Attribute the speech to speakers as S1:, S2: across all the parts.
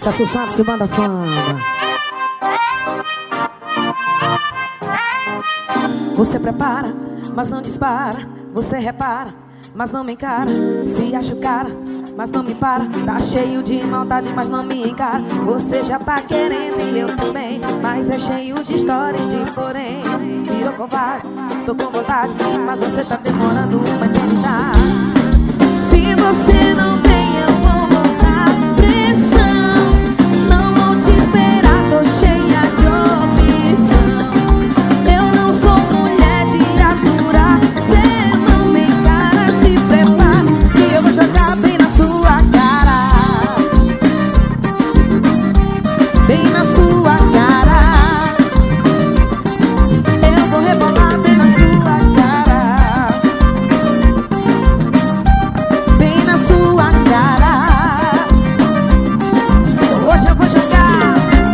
S1: Celso Santos e Banda Fama. Você prepara, mas não dispara. Você repara, mas não me encara. Se acha o cara, mas não me para. Tá cheio de maldade, mas não me encara. Você já tá querendo e eu também, mas é cheio de histórias de porém. Virou covarde, tô com vontade, mas você tá demorando uma eternidade. Se você não vem, eu vou botar pressão. Não vou te esperar, tô cheia de opção. Eu não sou mulher de aturar. Cê não me encara, se prepara, e eu vou jogar bem na sua cara. Bem na sua cara. Eu vou rebolar bem na sua cara. Bem na sua cara. Hoje eu vou jogar.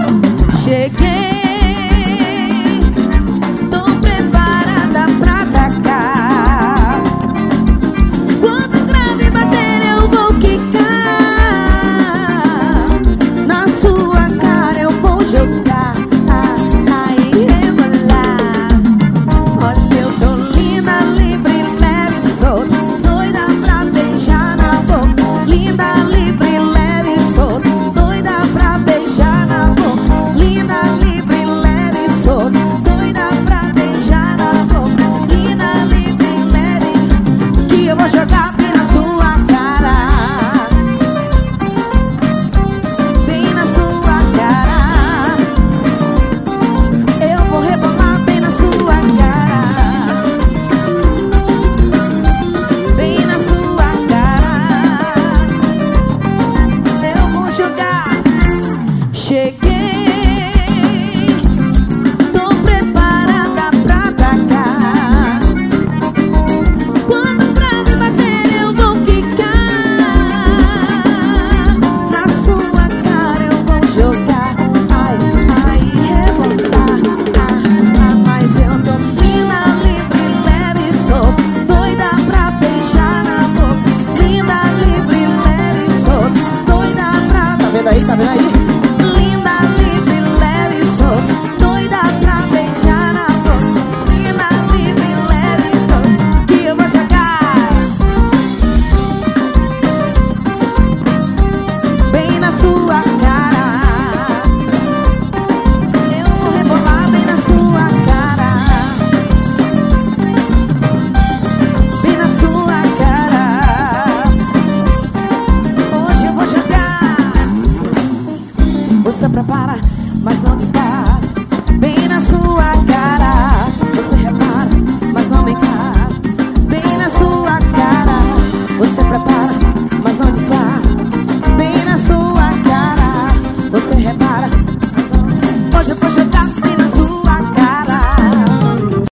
S1: Cheguei, tô preparada pra atacar. Quando o grave bater eu vou quicar. Na sua cara eu vou jogar. Aí rebolar. Olha, eu tô linda, livre, leve, solta, doida pra beijar na boca. Linda, livre, leve, solta, doida pra beijar na boca. Linda, livre, leve, solta, doida pra beijar na boca. Linda, livre, leve, que eu vou jogar bem na sua cara. Bem na sua cara. Eu vou rebolar bem na sua cara. Bem na sua cara. Eu vou jogar. Cheguei, tô preparada pra atacar. Quando o grave bater eu vou quicar. Na sua cara eu vou jogar. Ai, ai, rebolar. Mas eu tô linda, livre, leve, solta, doida pra beijar na boca. Linda, livre, leve, solta, doida pra... Tá vendo aí? Tá vendo aí? Linda, livre, leve, solta, doida pra beijar na boca. Linda, livre, leve, solta, que eu vou jogar bem na sua cara. Eu vou rebolar bem na sua cara. Bem na sua cara. Hoje eu vou jogar. Você prepara, mas não